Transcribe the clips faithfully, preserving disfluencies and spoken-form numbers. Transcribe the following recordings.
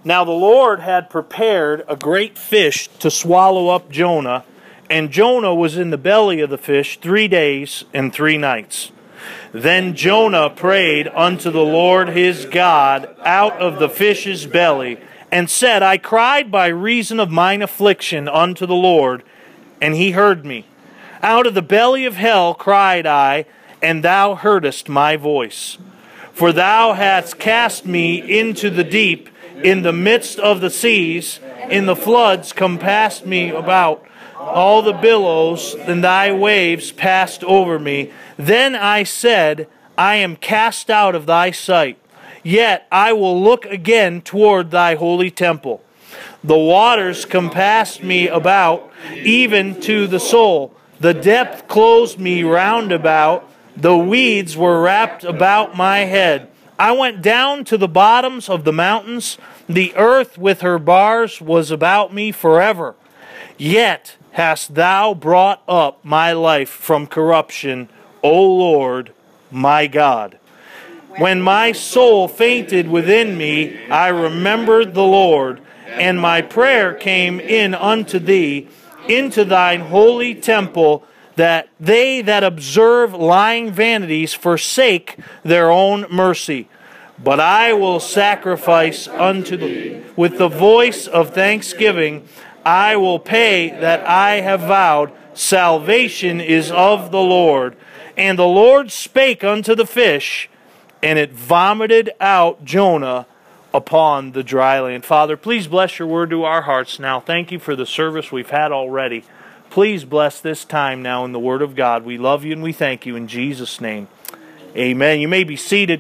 Now the Lord had prepared a great fish to swallow up Jonah, and Jonah was in the belly of the fish three days and three nights. Then Jonah prayed unto the Lord his God out of the fish's belly, and said, I cried by reason of mine affliction unto the Lord, and he heard me. Out of the belly of hell cried I, and thou heardest my voice. For thou hast cast me into the deep, in the midst of the seas, in the floods compassed me about. All the billows and thy waves passed over me. Then I said, I am cast out of thy sight. Yet I will look again toward thy holy temple. The waters compassed me about, even to the soul. The depth closed me round about. The weeds were wrapped about my head. I went down to the bottoms of the mountains. The earth with her bars was about me forever. Yet hast thou brought up my life from corruption, O Lord, my God. When my soul fainted within me, I remembered the Lord, and my prayer came in unto thee, into thine holy temple, that they that observe lying vanities forsake their own mercy. But I will sacrifice unto thee with the voice of thanksgiving. I will pay that I have vowed. Salvation is of the Lord. And the Lord spake unto the fish, and it vomited out Jonah upon the dry land. Father, please bless your word to our hearts now. Thank you for the service we've had already. Please bless this time now in the Word of God. We love you and we thank you in Jesus' name. Amen. You may be seated.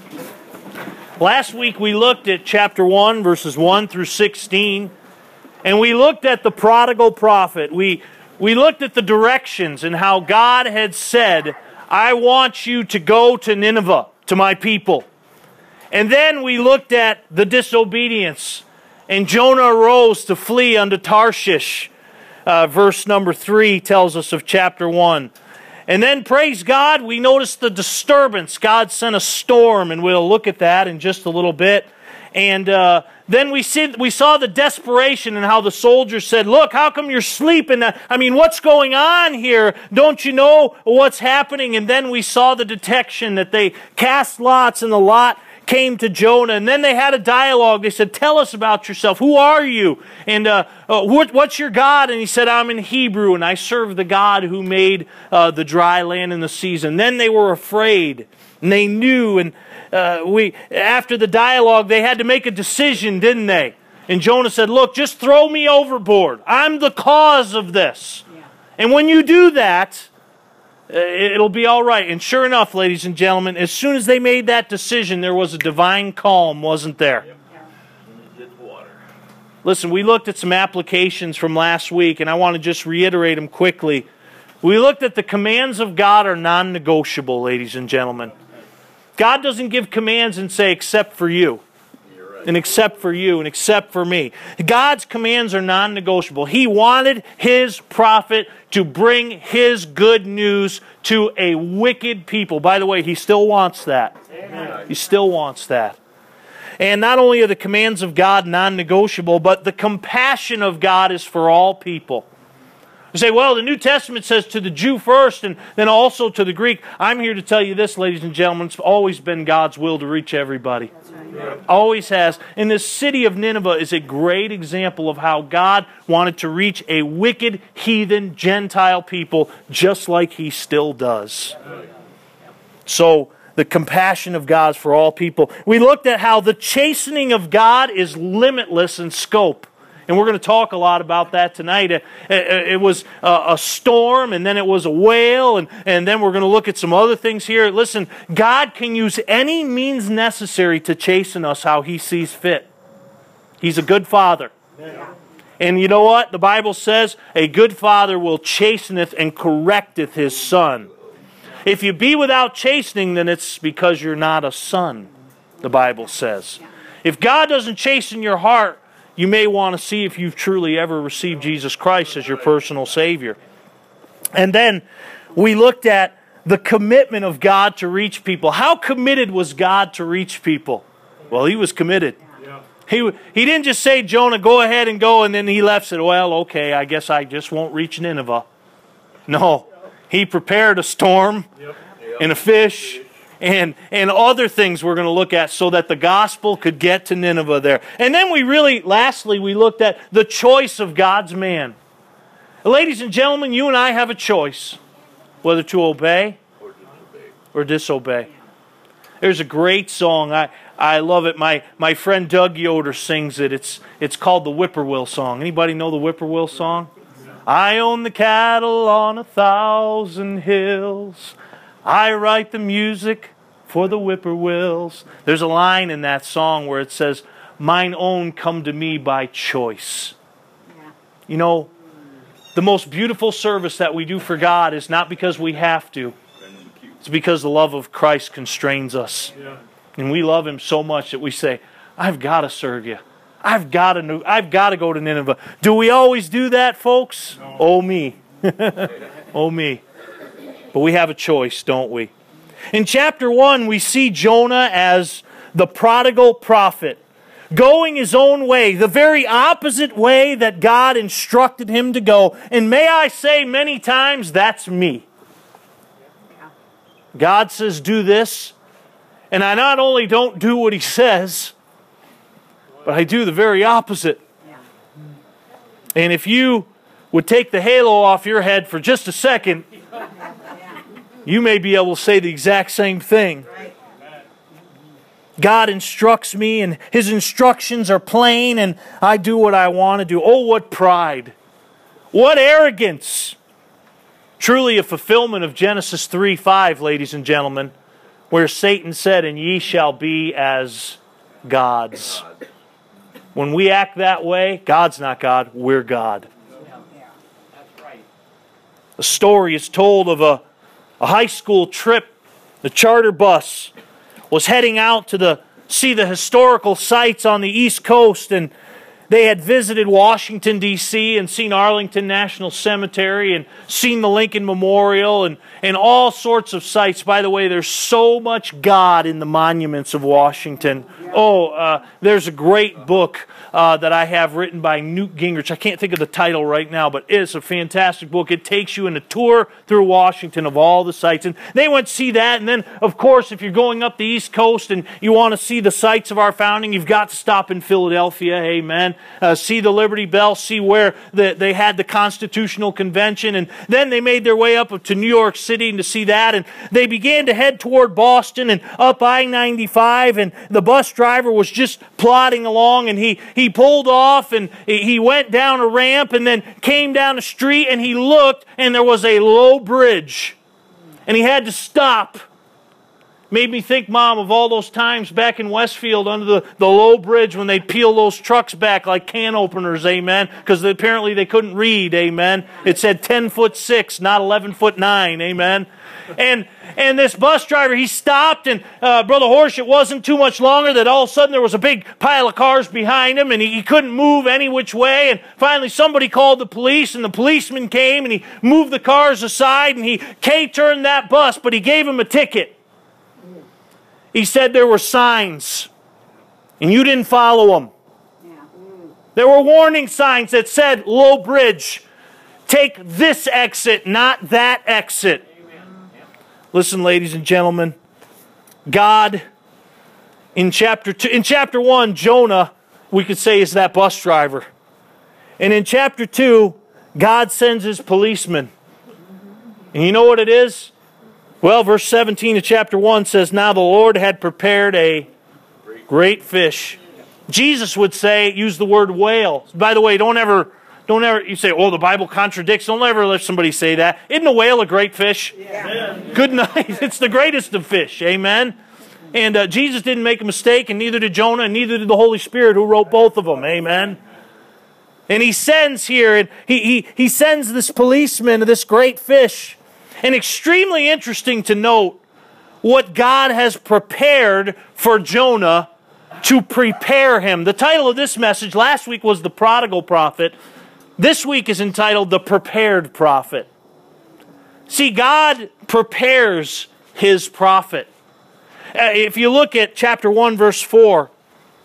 Last week we looked at chapter one, verses one through sixteen, and we looked at the prodigal prophet. We, we looked at the directions and how God had said, I want you to go to Nineveh, to my people. And then we looked at the disobedience, and Jonah arose to flee unto Tarshish. Uh, verse number three tells us of chapter one. And then, praise God, we noticed the disturbance. God sent a storm, and we'll look at that in just a little bit. And uh, then we see, we saw the desperation and how the soldiers said, look, how come you're sleeping? I mean, what's going on here? Don't you know what's happening? And then we saw the detection that they cast lots, and the lot came to Jonah, and then they had a dialogue. They said, tell us about yourself. Who are you? And uh, uh, what, what's your God? And he said, I'm in Hebrew, and I serve the God who made uh, the dry land and the seas. And then they were afraid, and they knew, and uh, we after the dialogue, they had to make a decision, didn't they? And Jonah said, look, just throw me overboard. I'm the cause of this. Yeah. And when you do that, it'll be all right. And sure enough, ladies and gentlemen, as soon as they made that decision, there was a divine calm, wasn't there? Yep. Listen, we looked at some applications from last week, and I want to just reiterate them quickly. We looked at the commands of God are non-negotiable, ladies and gentlemen. God doesn't give commands and say, except for you. And except for you, and except for me. God's commands are non-negotiable. He wanted His prophet to bring His good news to a wicked people. By the way, He still wants that. Amen. He still wants that. And not only are the commands of God non-negotiable, but the compassion of God is for all people. You say, well, the New Testament says to the Jew first and then also to the Greek. I'm here to tell you this, ladies and gentlemen. It's always been God's will to reach everybody. Right. Always has. And this city of Nineveh is a great example of how God wanted to reach a wicked, heathen, Gentile people just like He still does. So, the compassion of God is for all people. We looked at how the chastening of God is limitless in scope. And we're going to talk a lot about that tonight. It, it, it was a, a storm, and then it was a whale, and, and then we're going to look at some other things here. Listen, God can use any means necessary to chasten us how He sees fit. He's a good Father. Yeah. And you know what? The Bible says, a good Father will chasteneth and correcteth His Son. If you be without chastening, then it's because you're not a son, the Bible says. If God doesn't chasten your heart, you may want to see if you've truly ever received Jesus Christ as your personal Savior. And then we looked at the commitment of God to reach people. How committed was God to reach people? Well, He was committed. He, he didn't just say, Jonah, go ahead and go, and then he left and said, well, okay, I guess I just won't reach Nineveh. No, he prepared a storm and a fish and, and other things we're going to look at so that the gospel could get to Nineveh there. And then we really, lastly, we looked at the choice of God's man. Ladies and gentlemen, you and I have a choice whether to obey or disobey. There's a great song. I, I love it. My my friend Doug Yoder sings it. It's it's called the Whippoorwill Song. Anybody know the Whippoorwill Song? I own the cattle on a thousand hills. I write the music for the whippoorwills. There's a line in that song where it says, mine own come to me by choice. Yeah. You know, the most beautiful service that we do for God is not because we have to. It's because the love of Christ constrains us. Yeah. And we love Him so much that we say, I've got to serve you. I've got to I've got to go to Nineveh. Do we always do that, folks? No. Oh, me. Oh, me. But we have a choice, don't we? In chapter one, we see Jonah as the prodigal prophet, going his own way, the very opposite way that God instructed him to go. And may I say many times, that's me. God says, do this, and I not only don't do what He says, but I do the very opposite. And if you would take the halo off your head for just a second, you may be able to say the exact same thing. God instructs me, and His instructions are plain, and I do what I want to do. Oh, what pride! What arrogance! Truly a fulfillment of Genesis three five, ladies and gentlemen, where Satan said, and ye shall be as gods. When we act that way, God's not God, we're God. A story is told of a, a high school trip. The charter bus was heading out to the see the historical sites on the East Coast, and they had visited Washington, D C and seen Arlington National Cemetery and seen the Lincoln Memorial and, and all sorts of sites. By the way, there's so much God in the monuments of Washington. Oh, uh, there's a great book uh, that I have written by Newt Gingrich. I can't think of the title right now, but it's a fantastic book. It takes you in a tour through Washington of all the sites. And they went to see that. And then, of course, if you're going up the East Coast and you want to see the sites of our founding, you've got to stop in Philadelphia. Amen. Uh, see the Liberty Bell, see where the, they had the Constitutional Convention. And then they made their way up to New York City to see that. And they began to head toward Boston and up I ninety-five. And the bus driver was just plodding along, and he, he pulled off, and he went down a ramp and then came down a street, and he looked, and there was a low bridge. And he had to stop. Made me think, Mom, of all those times back in Westfield under the, the low bridge when they'd peel those trucks back like can openers, amen, because apparently they couldn't read, amen. It said ten foot six, not eleven foot nine, amen. And and this bus driver, he stopped, and uh, Brother Horsch, it wasn't too much longer that all of a sudden there was a big pile of cars behind him, and he, he couldn't move any which way. And finally somebody called the police, and the policeman came, and he moved the cars aside, and he K-turned that bus, but he gave him a ticket. He said there were signs, and you didn't follow them. There were warning signs that said, low bridge, take this exit, not that exit. Listen, ladies and gentlemen, God, in chapter two, in chapter one, Jonah, we could say, is that bus driver. And in chapter two, God sends His policeman. And you know what it is? Well, verse seventeen of chapter one says, now the Lord had prepared a great fish. Jesus would say, use the word whale. By the way, don't ever, don't ever, you say, oh, the Bible contradicts. Don't ever let somebody say that. Isn't a whale a great fish? Yeah. Good night. It's the greatest of fish. Amen. And uh, Jesus didn't make a mistake, and neither did Jonah, and neither did the Holy Spirit who wrote both of them. Amen. And He sends here, and he, he, he sends this policeman to this great fish. And extremely interesting to note what God has prepared for Jonah to prepare him. The title of this message last week was The Prodigal Prophet. This week is entitled The Prepared Prophet. See, God prepares His prophet. Uh, if you look at chapter one, verse four,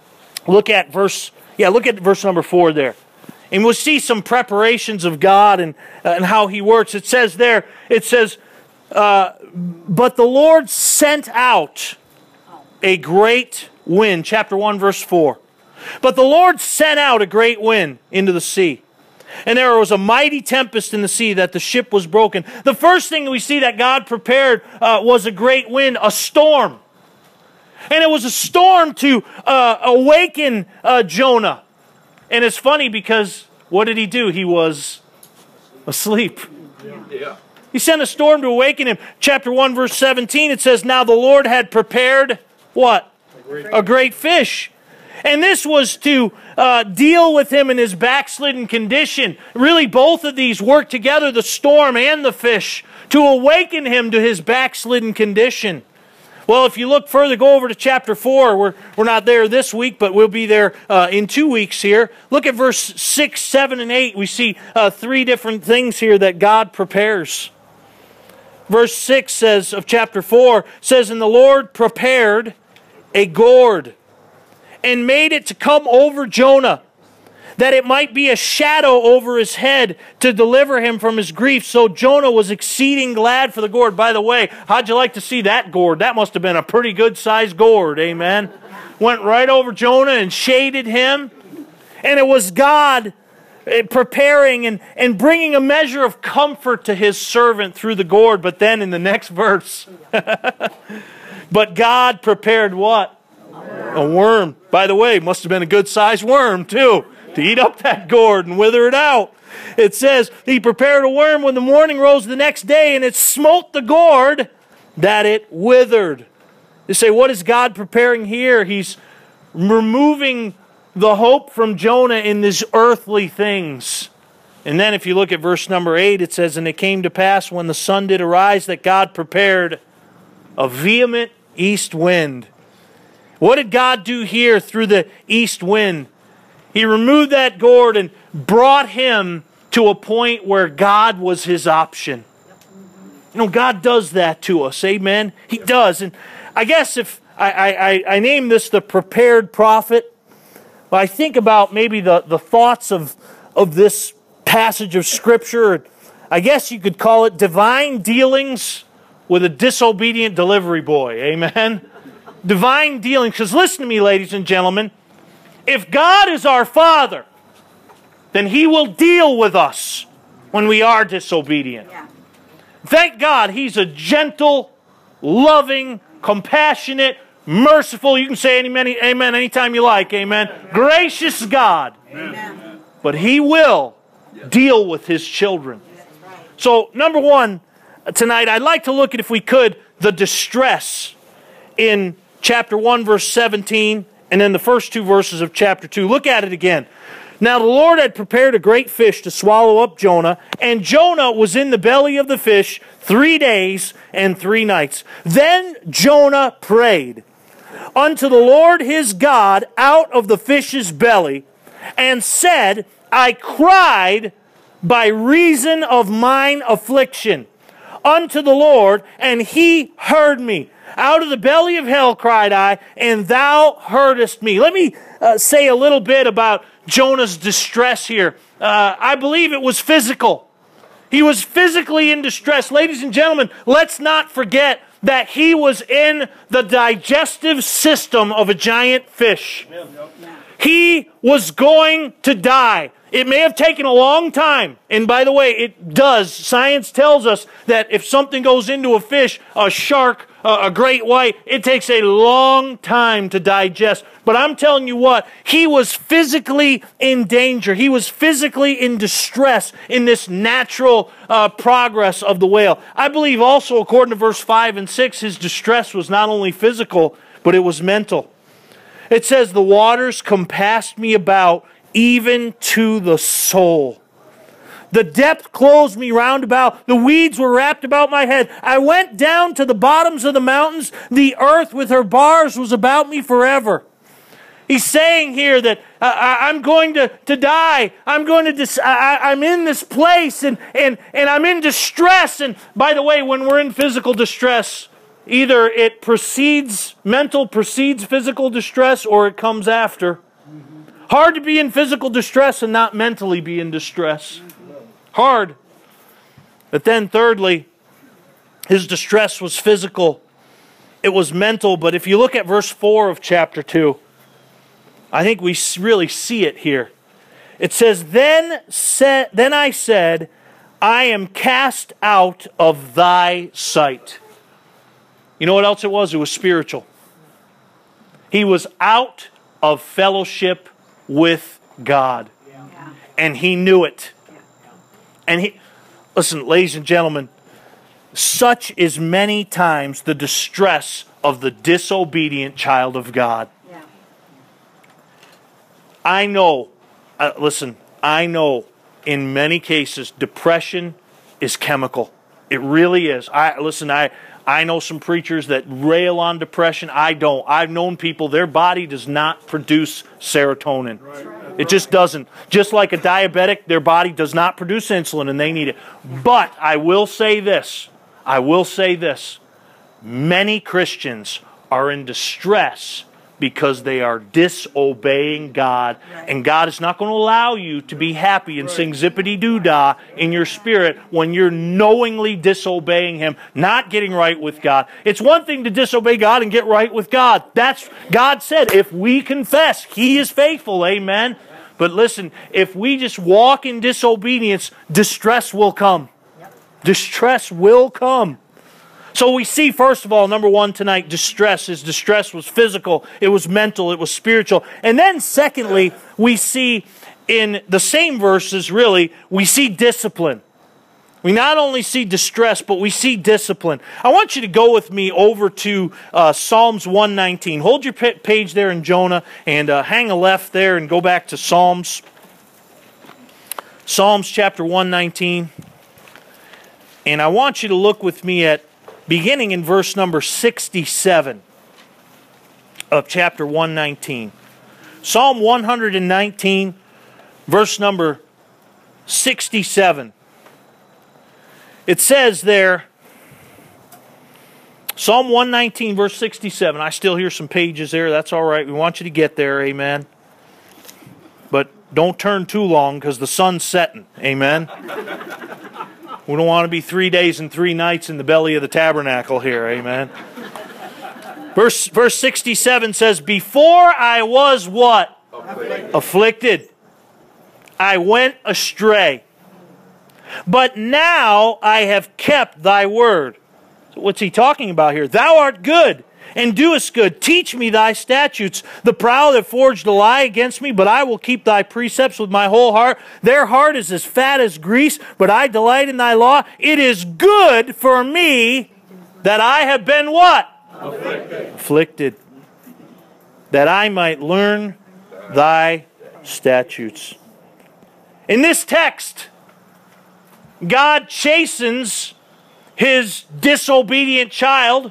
Look at verse, yeah, look at verse number four there. And we'll see some preparations of God and, uh, and how He works. It says there, it says, uh, but the Lord sent out a great wind. Chapter one, verse four. But the Lord sent out a great wind into the sea. And there was a mighty tempest in the sea that the ship was broken. The first thing we see that God prepared uh, was a great wind, a storm. And it was a storm to uh, awaken uh, Jonah. And it's funny because what did he do? He was asleep. Yeah. He sent a storm to awaken him. Chapter one, verse seventeen, it says, now the Lord had prepared what? A great, a great fish. And this was to uh, deal with him in his backslidden condition. Really, both of these work together, the storm and the fish, to awaken him to his backslidden condition. Well, if you look further, go over to chapter four. We're, we're not there this week, but we'll be there uh, in two weeks here. Look at verse six, seven, and eight. We see uh, three different things here that God prepares. Verse six says of chapter four, says, and the Lord prepared a gourd and made it to come over Jonah, that it might be a shadow over his head to deliver him from his grief. So Jonah was exceeding glad for the gourd. By the way, how'd you like to see that gourd? That must have been a pretty good-sized gourd, amen? Went right over Jonah and shaded him. And it was God preparing and, and bringing a measure of comfort to His servant through the gourd. But then in the next verse, but God prepared what? A worm. By the way, must have been a good-sized worm too, to eat up that gourd and wither it out. It says, He prepared a worm when the morning rose the next day, and it smote the gourd that it withered. You say, what is God preparing here? He's removing the hope from Jonah in these earthly things. And then if you look at verse number eight, it says, and it came to pass when the sun did arise that God prepared a vehement east wind. What did God do here through the east wind? He removed that gourd and brought him to a point where God was his option. You know, God does that to us, amen? He does. And I guess if I, I, I name this the prepared prophet, well, I think about maybe the, the thoughts of, of this passage of Scripture. I guess you could call it divine dealings with a disobedient delivery boy, amen? Divine dealings. Because listen to me, ladies and gentlemen. If God is our Father, then He will deal with us when we are disobedient. Yeah. Thank God He's a gentle, loving, compassionate, merciful. You can say amen, amen anytime you like. Amen. Gracious God. Amen. But He will deal with His children. So, number one, tonight, I'd like to look at, if we could, the distress in chapter one, verse seventeen, and then the first two verses of chapter two. Look at it again. Now the Lord had prepared a great fish to swallow up Jonah, and Jonah was in the belly of the fish three days and three nights. Then Jonah prayed unto the Lord his God out of the fish's belly, and said, I cried by reason of mine affliction unto the Lord, and He heard me. Out of the belly of hell cried I, and thou heardest me. Let me uh, say a little bit about Jonah's distress here. Uh, I believe it was physical. He was physically in distress. Ladies and gentlemen, let's not forget that he was in the digestive system of a giant fish. He was going to die. It may have taken a long time. And by the way, it does. Science tells us that if something goes into a fish, a shark, a great white, it takes a long time to digest. But I'm telling you what, he was physically in danger. He was physically in distress in this natural uh, progress of the whale. I believe also, according to verse five and six, his distress was not only physical, but it was mental. It says, the waters compassed me about, even to the soul. The depth closed me round about. The weeds were wrapped about my head. I went down to the bottoms of the mountains. The earth with her bars was about me forever. He's saying here that uh, I, I'm going to, to die. I'm going to dis- I, I'm in this place and, and, and I'm in distress. And by the way, when we're in physical distress, either it precedes, mental precedes physical distress, or it comes after. Hard to be in physical distress and not mentally be in distress. Hard. But then thirdly, his distress was physical. It was mental. But if you look at verse four of chapter two, I think we really see it here. It says, Then, said, then I said, I am cast out of thy sight. You know what else it was? It was spiritual. He was out of fellowship with God. Yeah. And he knew it. And he, listen, ladies and gentlemen, such is many times the distress of the disobedient child of God. Yeah. I know, uh, listen, I know in many cases depression is chemical. It really is. I listen, I I know some preachers that rail on depression. I don't. I've known people, their body does not produce serotonin. Right. It just doesn't. Just like a diabetic, their body does not produce insulin and they need it. But I will say this. I will say this. Many Christians are in distress because they are disobeying God. Right. And God is not going to allow you to be happy and sing zippity-doo-dah in your spirit when you're knowingly disobeying Him, not getting right with God. It's one thing to disobey God and get right with God. That's, God said, if we confess, He is faithful. Amen. But listen, if we just walk in disobedience, distress will come. Distress will come. So we see, first of all, number one tonight, distress. His distress was physical, it was mental, it was spiritual. And then secondly, we see in the same verses, really, we see discipline. We not only see distress, but we see discipline. I want you to go with me over to uh, Psalms one nineteen. Hold your page there in Jonah and uh, hang a left there and go back to Psalms. Psalms chapter one nineteen. And I want you to look with me at beginning in verse number sixty-seven of chapter one nineteen. Psalm one nineteen, verse number sixty-seven. It says there, Psalm one nineteen, verse sixty-seven. I still hear some pages there. That's all right. We want you to get there. Amen. But don't turn too long because the sun's setting. Amen. We don't want to be three days and three nights in the belly of the tabernacle here. Amen. Verse, verse sixty-seven says, Before I was what? Afflicted. Afflicted. I went astray. But now I have kept thy word. So what's he talking about here? Thou art good and doest good. Teach me thy statutes. The proud have forged a lie against me, but I will keep thy precepts with my whole heart. Their heart is as fat as grease, but I delight in thy law. It is good for me that I have been what? Afflicted. Afflicted. That I might learn thy statutes. In this text, God chastens His disobedient child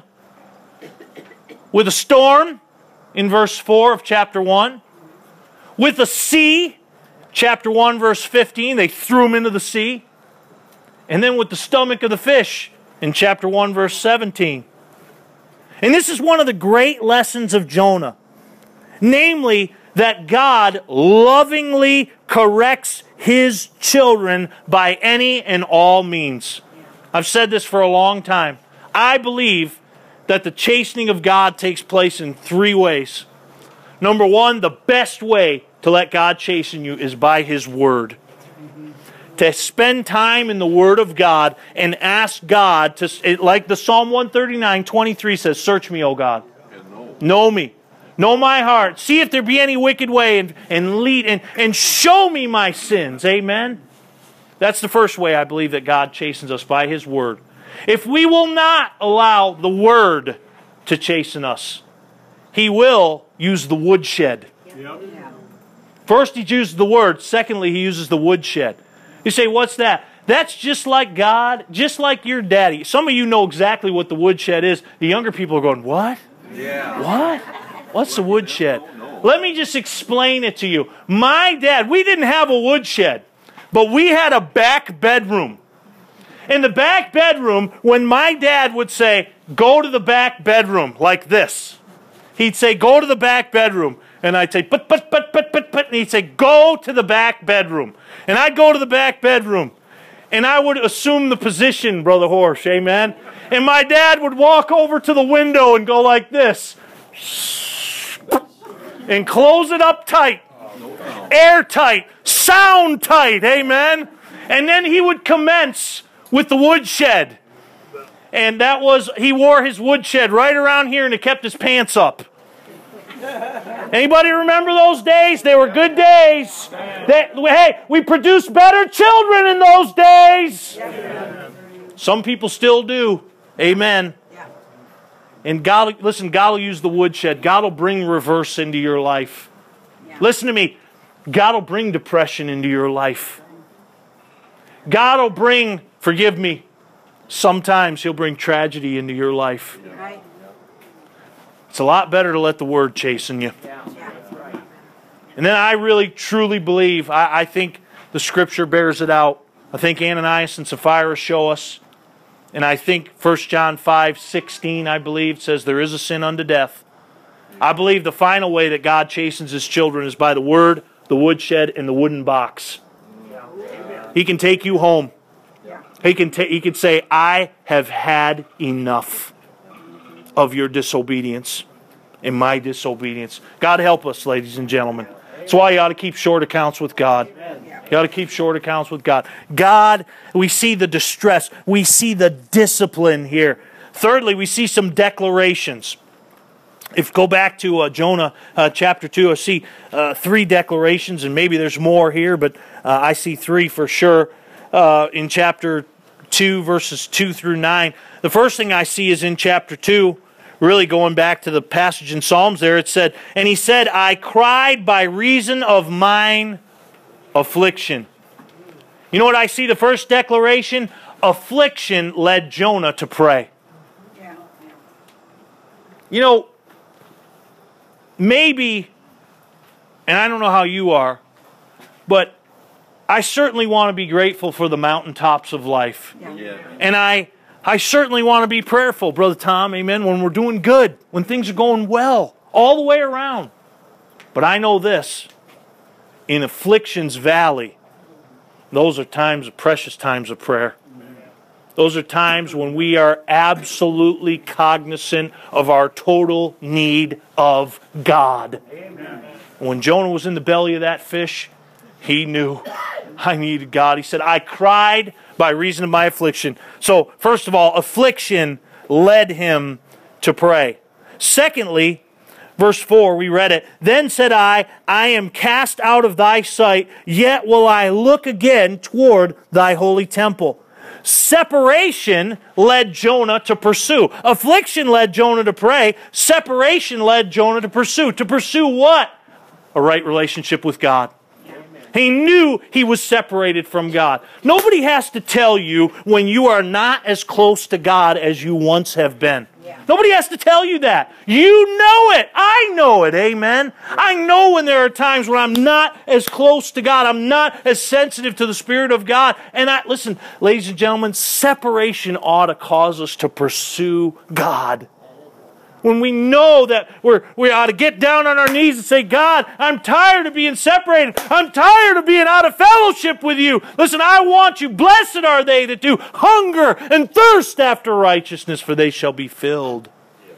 with a storm in verse four of chapter one. With a sea, chapter one, verse fifteen. They threw him into the sea. And then with the stomach of the fish in chapter one, verse seventeen. And this is one of the great lessons of Jonah. Namely, that God lovingly corrects His children by any and all means. I've said this for a long time. I believe that the chastening of God takes place in three ways. Number one, the best way to let God chasten you is by His Word. Mm-hmm. To spend time in the Word of God and ask God to, like the Psalm one thirty-nine, twenty-three says, Search me, O God. Know. know me. Know my heart. See if there be any wicked way and, and lead and, and show me my sins. Amen. That's the first way I believe that God chastens us, by His Word. If we will not allow the Word to chasten us, He will use the woodshed. Yep. First He uses the Word. Secondly, He uses the woodshed. You say, what's that? That's just like God, just like your daddy. Some of you know exactly what the woodshed is. The younger people are going, what? Yeah. What? What's the woodshed? Let me just explain it to you. My dad, we didn't have a woodshed, but we had a back bedroom. In the back bedroom, when my dad would say, go to the back bedroom, like this. He'd say, go to the back bedroom. And I'd say, but, but, but, but, but, but. And he'd say, go to the back bedroom. And I'd go to the back bedroom. And I would assume the position, Brother Horsch, amen? And my dad would walk over to the window and go like this. And close it up tight. Airtight. Sound tight, amen? And then he would commence with the woodshed. And that was, he wore his woodshed right around here and it kept his pants up. Anybody remember those days? They were good days. They, hey, we produced better children in those days. Some people still do. Amen. And God, listen, God will use the woodshed. God will bring reverse into your life. Listen to me. God will bring depression into your life. God will bring, forgive me, sometimes He'll bring tragedy into your life. It's a lot better to let the Word chasten you. And then I really, truly believe, I, I think the Scripture bears it out. I think Ananias and Sapphira show us. And I think First John five sixteen, I believe, says there is a sin unto death. I believe the final way that God chastens His children is by the Word, the woodshed, and the wooden box. He can take you home. He can, ta- he can say, I have had enough of your disobedience and my disobedience. God help us, ladies and gentlemen. That's why you ought to keep short accounts with God. You ought to keep short accounts with God. God, we see the distress. We see the discipline here. Thirdly, we see some declarations. If go back to uh, Jonah uh, chapter two, I see uh, three declarations, and maybe there's more here, but uh, I see three for sure. Uh, in chapter two, verses two through nine. The first thing I see is in chapter two, really going back to the passage in Psalms there, it said, and he said, I cried by reason of mine affliction. You know what I see? The first declaration, affliction led Jonah to pray. Yeah. You know, maybe, and I don't know how you are, but I certainly want to be grateful for the mountaintops of life. Yeah. Yeah. And I I certainly want to be prayerful, Brother Tom, amen, when we're doing good, when things are going well, all the way around. But I know this, in affliction's valley, those are times, precious times of prayer. Those are times when we are absolutely cognizant of our total need of God. Amen. When Jonah was in the belly of that fish, he knew, I needed God. He said, I cried by reason of my affliction. So, first of all, affliction led him to pray. Secondly, verse four, we read it. Then said I, I am cast out of thy sight, yet will I look again toward thy holy temple. Separation led Jonah to pursue. Affliction led Jonah to pray. Separation led Jonah to pursue. To pursue what? A right relationship with God. He knew he was separated from God. Nobody has to tell you when you are not as close to God as you once have been. Yeah. Nobody has to tell you that. You know it. I know it. Amen. I know when there are times when I'm not as close to God. I'm not as sensitive to the Spirit of God. And I, listen, ladies and gentlemen, separation ought to cause us to pursue God. When we know that we're, we ought to get down on our knees and say, God, I'm tired of being separated. I'm tired of being out of fellowship with you. Listen, I want you. Blessed are they that do hunger and thirst after righteousness, for they shall be filled.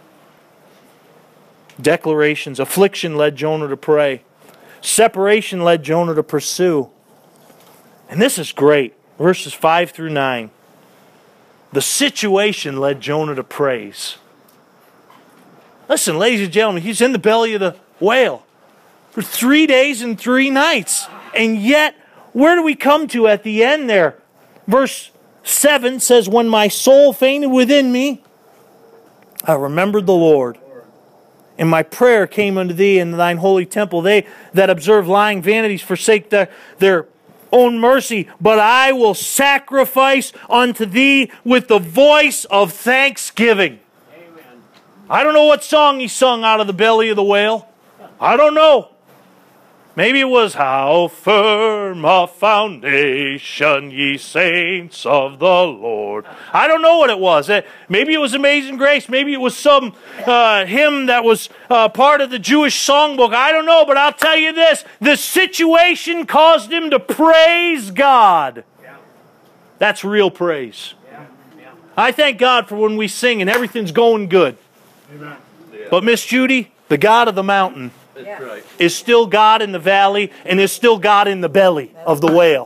Declarations. Affliction led Jonah to pray. Separation led Jonah to pursue. And this is great. Verses five through nine. The situation led Jonah to praise. Listen, ladies and gentlemen, he's in the belly of the whale for three days and three nights. And yet, where do we come to at the end there? Verse seven says, when my soul fainted within me, I remembered the Lord. And my prayer came unto thee in thine holy temple. They that observe lying vanities forsake the, their own mercy. But I will sacrifice unto thee with the voice of thanksgiving. I don't know what song he sung out of the belly of the whale. I don't know. Maybe it was, how firm a foundation, ye saints of the Lord. I don't know what it was. Maybe it was Amazing Grace. Maybe it was some uh, hymn that was uh, part of the Jewish songbook. I don't know, but I'll tell you this. The situation caused him to praise God. That's real praise. I thank God for when we sing and everything's going good. Amen. But Miss Judy, the God of the mountain, That's right. is still God in the valley and is still God in the belly of the whale.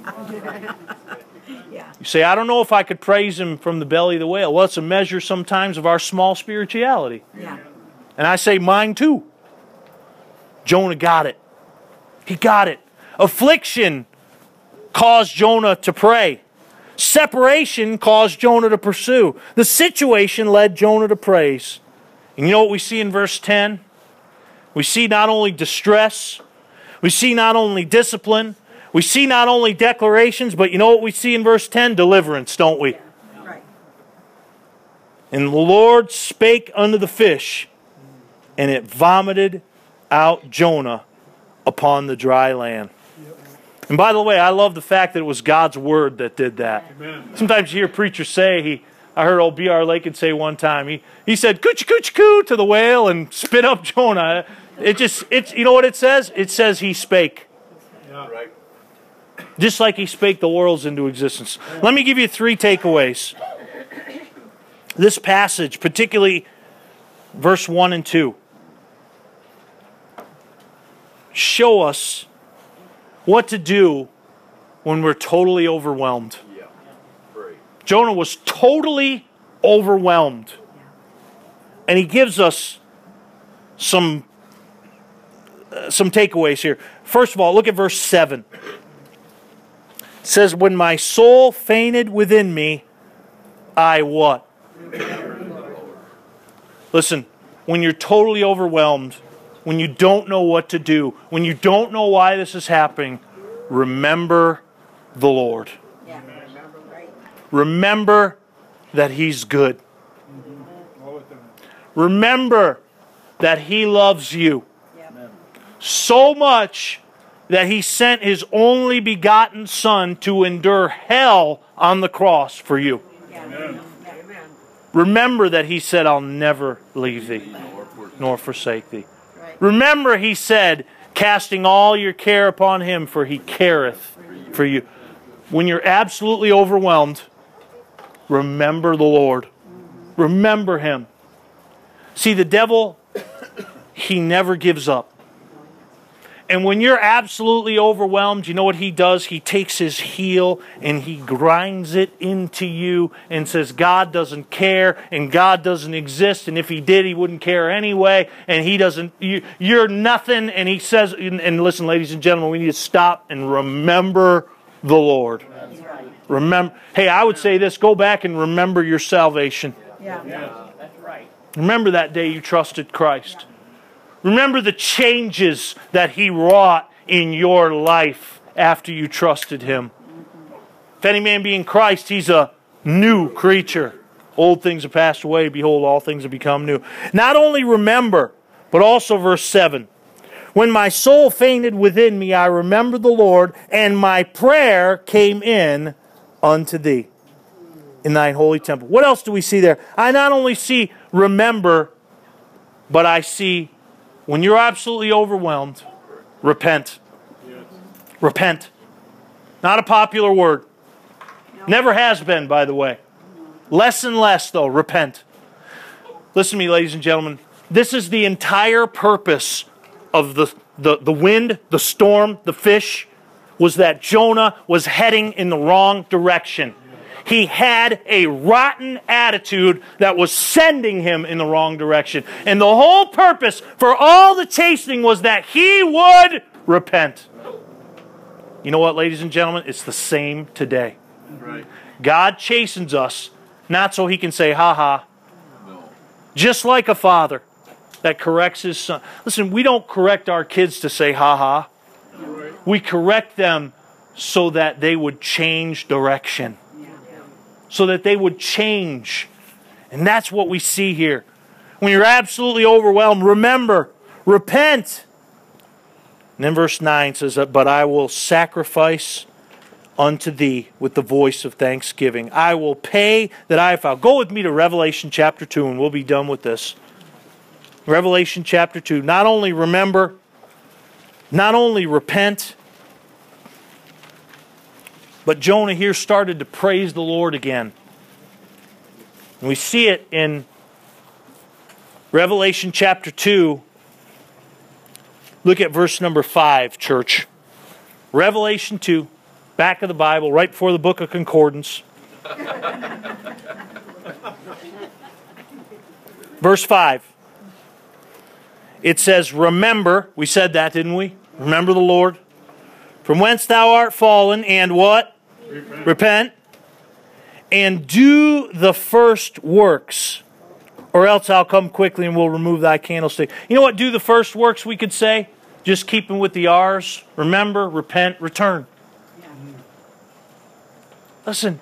You say, I don't know if I could praise Him from the belly of the whale. Well, it's a measure sometimes of our small spirituality. Yeah. And I say mine too. Jonah got it. He got it. Affliction caused Jonah to pray. Separation caused Jonah to pursue. The situation led Jonah to praise. And you know what we see in verse ten? We see not only distress, we see not only discipline, we see not only declarations, but you know what we see in verse ten? Deliverance, don't we? Right. And the Lord spake unto the fish, and it vomited out Jonah upon the dry land. And by the way, I love the fact that it was God's Word that did that. Amen. Sometimes you hear preachers say, he, I heard old B R Lakin say one time, he, he said, coochie coochie coo to the whale and spit up Jonah. It just, it's, you know what it says? It says he spake. Yeah. Right. Just like he spake the worlds into existence. Let me give you three takeaways. This passage, particularly verse one and two, show us what to do when we're totally overwhelmed. Yeah. Right. Jonah was totally overwhelmed. And he gives us some, uh, some takeaways here. First of all, look at verse seven. It says, when my soul fainted within me, I what? Listen, when you're totally overwhelmed, when you don't know what to do, when you don't know why this is happening, remember the Lord. Yeah. Right. Remember that He's good. Remember that He loves you Yeah. so much that He sent His only begotten Son to endure hell on the cross for you. Yeah. Amen. Yeah. Amen. Remember that He said, I'll never leave thee, nor forsake thee. Right. Remember, He said, casting all your care upon Him, for He careth for you. When you're absolutely overwhelmed, remember the Lord. Remember Him. See, the devil, he never gives up. And when you're absolutely overwhelmed, you know what he does? He takes his heel and he grinds it into you and says, God doesn't care and God doesn't exist. And if He did, He wouldn't care anyway. And He doesn't, you, you're nothing. And he says, and, and listen, ladies and gentlemen, we need to stop and remember the Lord. That's right. Remember, hey, I would say this, go back and remember your salvation. Yeah. That's right. Remember that day you trusted Christ. Remember the changes that He wrought in your life after you trusted Him. If any man be in Christ, he's a new creature. Old things have passed away. Behold, all things have become new. Not only remember, but also verse seven. When my soul fainted within me, I remembered the Lord, and my prayer came in unto thee in thine holy temple. What else do we see there? I not only see remember, but I see when you're absolutely overwhelmed, repent. Yes. Repent. Not a popular word. Never has been, by the way. Less and less, though, repent. Listen to me, ladies and gentlemen. This is the entire purpose of the, the, the wind, the storm, the fish, was that Jonah was heading in the wrong direction. He had a rotten attitude that was sending him in the wrong direction. And the whole purpose for all the chastening was that he would repent. You know what, ladies and gentlemen? It's the same today. Right. God chastens us, not so He can say, ha ha. No. Just like a father that corrects his son. Listen, we don't correct our kids to say ha ha. Right. We correct them so that they would change direction. So that they would change. And that's what we see here. When you're absolutely overwhelmed, remember, repent. And then verse nine says, but I will sacrifice unto thee with the voice of thanksgiving. I will pay that I have vowed. Go with me to Revelation chapter two and we'll be done with this. Revelation chapter two. Not only remember, not only repent, but Jonah here started to praise the Lord again. And we see it in Revelation chapter two. Look at verse number five, church. Revelation two, back of the Bible, right before the book of Concordance. Verse five. It says, remember, we said that, didn't we? Remember the Lord. From whence thou art fallen, and what? Repent. Repent. And do the first works, or else I'll come quickly and will remove thy candlestick. You know what do the first works we could say? Just keeping with the R's. Remember, repent, return. Yeah. Listen,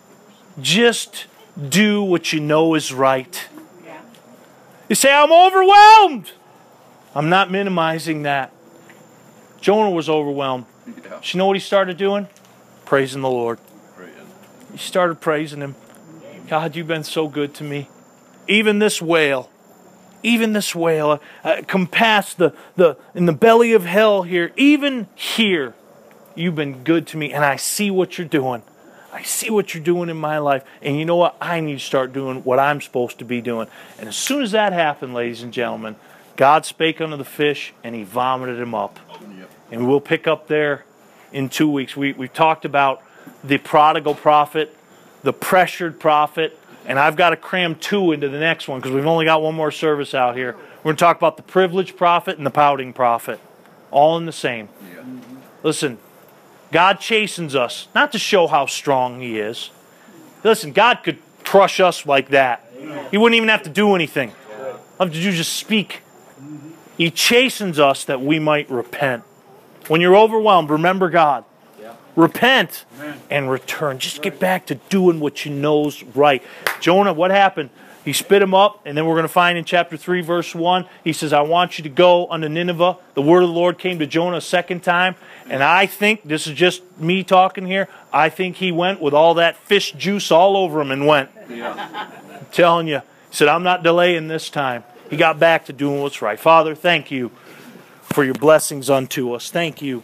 just do what you know is right. Yeah. You say, I'm overwhelmed. I'm not minimizing that. Jonah was overwhelmed. Yeah. You know what he started doing? Praising the Lord. Praising. He started praising Him. God, you've been so good to me. Even this whale, even this whale, uh, come past the, the, in the belly of hell here, even here, you've been good to me, and I see what you're doing. I see what you're doing in my life, and you know what? I need to start doing what I'm supposed to be doing. And as soon as that happened, ladies and gentlemen, God spake unto the fish, and He vomited him up. Yep. And we'll pick up there in two weeks. We, we've talked about the prodigal prophet, the pressured prophet, and I've got to cram two into the next one because we've only got one more service out here. We're going to talk about the privileged prophet and the pouting prophet. All in the same. Yeah. Listen, God chastens us, not to show how strong He is. Listen, God could crush us like that. He wouldn't even have to do anything. All you have to do is just speak. He chastens us that we might repent. When you're overwhelmed, remember God. Yeah. Repent Amen. And return. Just get back to doing what you know's right. Jonah, what happened? He spit him up, and then we're going to find in chapter three, verse one, he says, I want you to go unto Nineveh. The word of the Lord came to Jonah a second time, and I think, this is just me talking here, I think he went with all that fish juice all over him and went. Yeah. I'm telling you. He said, I'm not delaying this time. He got back to doing what's right. Father, thank you for your blessings unto us. Thank you,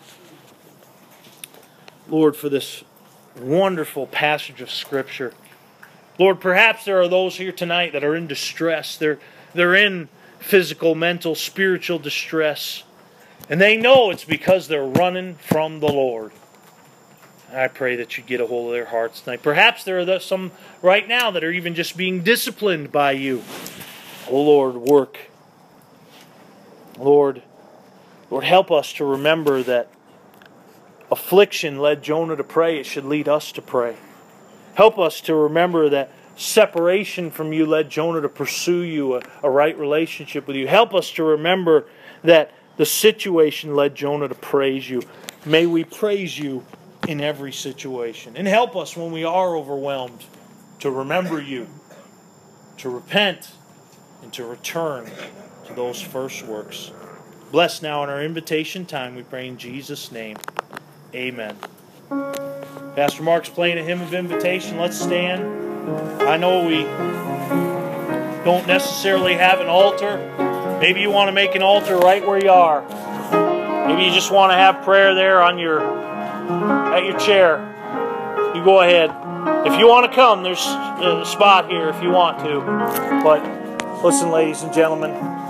Lord, for this wonderful passage of Scripture. Lord, perhaps there are those here tonight that are in distress. They're, they're in physical, mental, spiritual distress. And they know it's because they're running from the Lord. I pray that you get a hold of their hearts tonight. Perhaps there are some right now that are even just being disciplined by you. Oh, Lord, work. Lord, Lord, help us to remember that affliction led Jonah to pray. It should lead us to pray. Help us to remember that separation from you led Jonah to pursue you, a, a right relationship with you. Help us to remember that the situation led Jonah to praise you. May we praise you in every situation. And help us when we are overwhelmed to remember you, to repent, and to return to those first works. Bless now in our invitation time, we pray in Jesus' name. Amen. Pastor Mark's playing a hymn of invitation. Let's stand. I know we don't necessarily have an altar. Maybe you want to make an altar right where you are. Maybe you just want to have prayer there on your at your chair. You go ahead. If you want to come, there's a spot here if you want to. But listen, ladies and gentlemen,